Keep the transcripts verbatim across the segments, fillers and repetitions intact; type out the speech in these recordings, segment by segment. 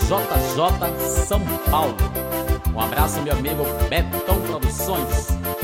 J J São Paulo. Um abraço, meu amigo Betão Produções.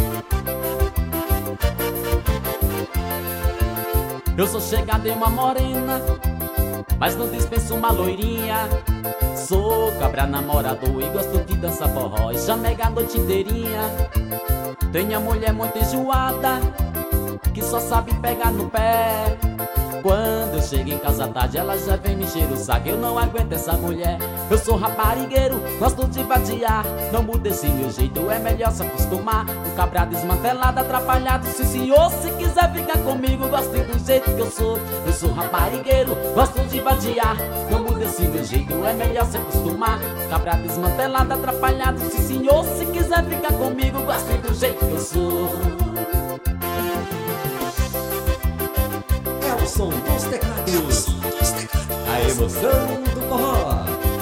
Eu sou chegado em uma morena, mas não dispenso uma loirinha. Sou cabra namorador e gosto de dançar forró e chamegar a noite inteirinha. Tenho a mulher muito enjoada, que só sabe pegar no pé. Quando eu chego em casa tarde, ela já vem me encher o saco. Eu não aguento essa mulher. Eu sou raparigueiro, gosto de vadiar. Não muda esse meu jeito, é melhor se acostumar. Um cabra desmantelado, atrapalhado. Sim senhor, se quiser ficar comigo, goste do jeito que eu sou. Eu sou raparigueiro, gosto de vadiar. Não muda esse meu jeito, é melhor se acostumar. Um cabra desmantelado, atrapalhado. Sim senhor, se quiser ficar comigo, goste do jeito que eu sou. O som dos teclados, a emoção do forró.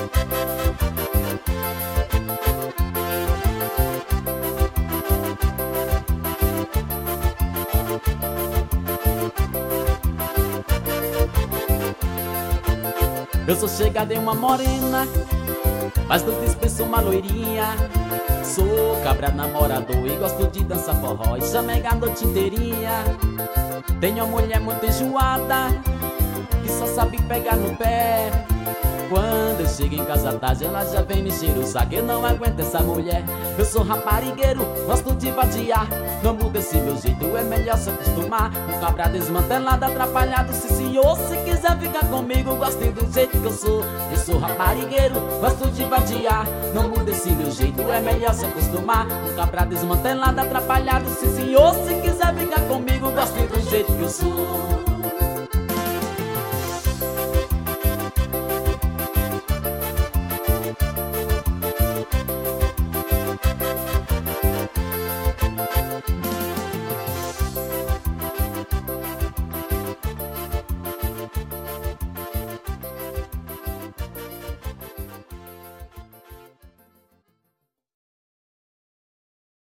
Eu sou chegado em uma morena, mas não dispenso uma loirinha. Sou cabra namorador e gosto de dançar forró e chamegar a noite inteirinha. Tenho uma mulher muito enjoada, que só sabe pegar no pé. Quando eu chego em casa tarde, ela já vem me encher o saco. Eu não aguento essa mulher. Eu sou raparigueiro, gosto de vadiar. Não muda esse meu jeito, é melhor se acostumar. Um cabra desmantelado, atrapalhado. Sim senhor, se quiser ficar comigo, goste do jeito que eu sou. Eu sou raparigueiro, gosto de vadiar. Não muda esse meu jeito, é melhor se acostumar. Um cabra desmantelado, atrapalhado. Sim senhor, se quiser ficar comigo, goste do jeito que eu sou.